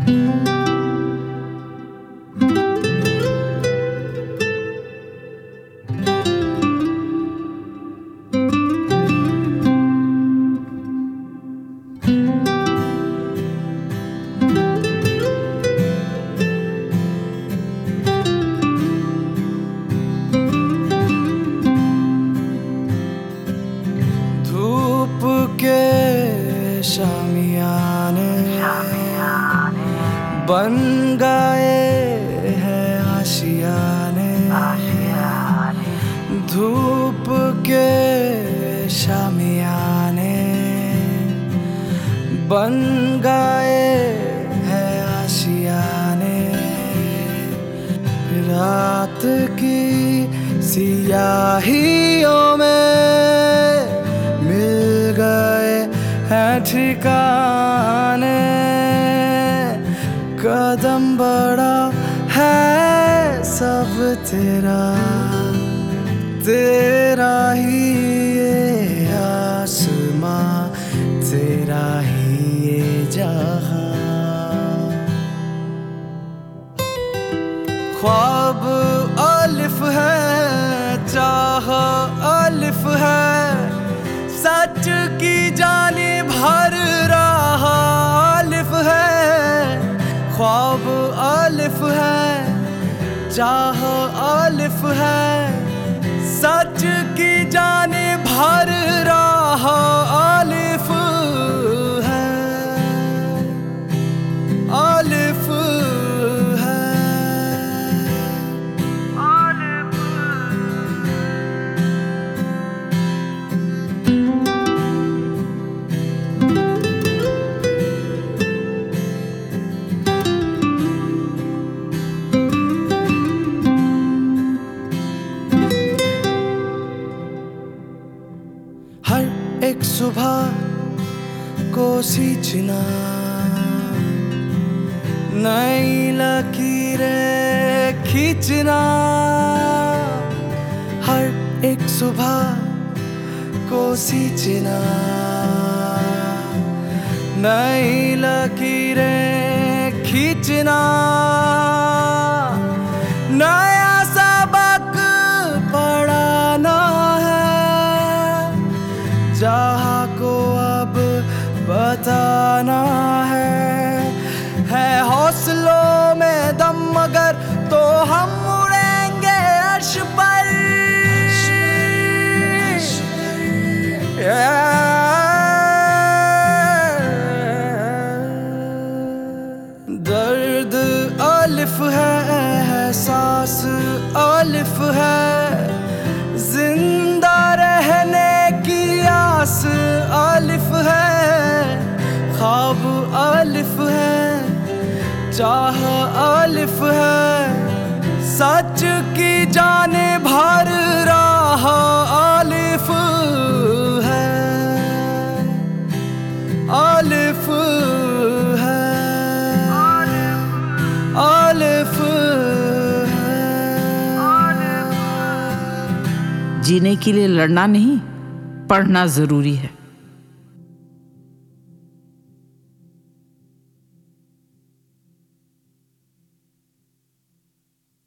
शामियाने बन गए हैं आशियाने, धूप के शामियाने बन गए हैं आशियाने। रात की सियाहियों में मिल गए हैं ठिकाने, कदम बड़ा है सब तेरा, तेरा ही ये आसमां, तेरा ही ये जहां। ख्वाब अलिफ है, चाह अलिफ है, सच की जानिब हर राह अलिफ है। ख्वाब अलिफ है, चाह अलिफ है, सच की जानिब हर राह अलिफ है, अलिफ है, अलिफ। हर एक सुबह को सींचना, नई लकीरें खींचना। हर एक सुबह को सींचना, नई लकीरें खींचना। नया सबक पढ़ाना है, जहाँ को अब बताना है हौसलों में दम मगर तो हम उड़ेंगे अर्श पर। दर्द अलिफ है, एहसास अलिफ है, जिंदा रहने की आस अलिफ है। ख्वाब अलिफ है, चाह अलिफ है, सच की जानिब हर राह अलिफ है, अलिफ है, अलिफ है। जीने के लिए लड़ना नहीं, पढ़ना जरूरी है।